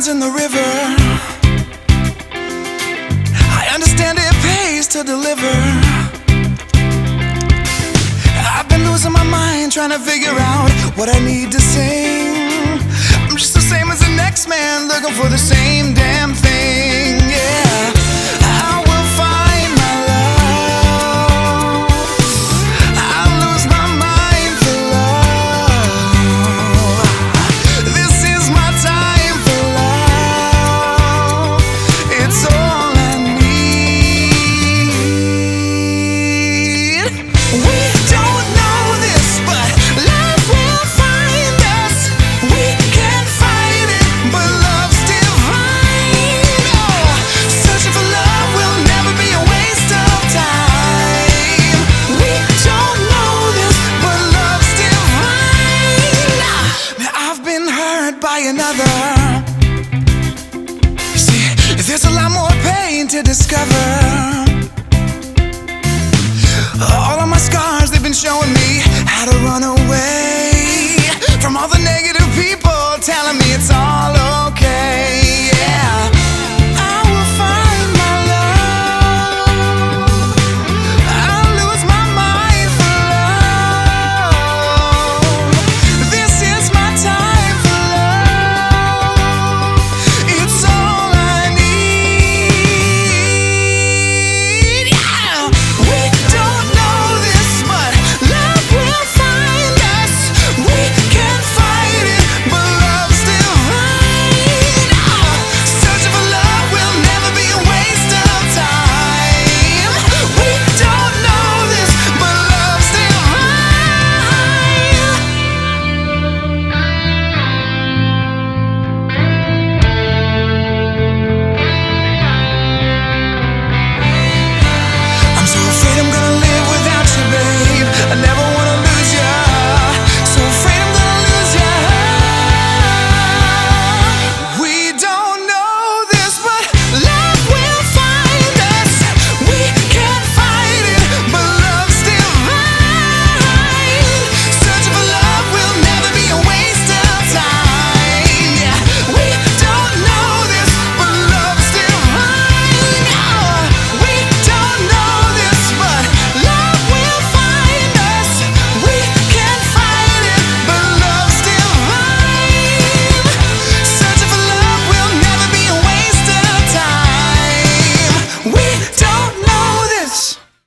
runs in the river. I understand it pays to deliver. I've been losing my mind trying to figure out what I need to sing. I'm just the same as the next man, looking for the same damn thing. Yeah, I will find my love. I'll lose my mind for love. This is my time for love. It's all I need. We don't know this, but love will find us. We can't fight it, but love's divine. Oh, searching for love will never be a waste of time. We don't know this, but love's divine. Now I've been hurt by another. You see, there's a lot more pain to discover.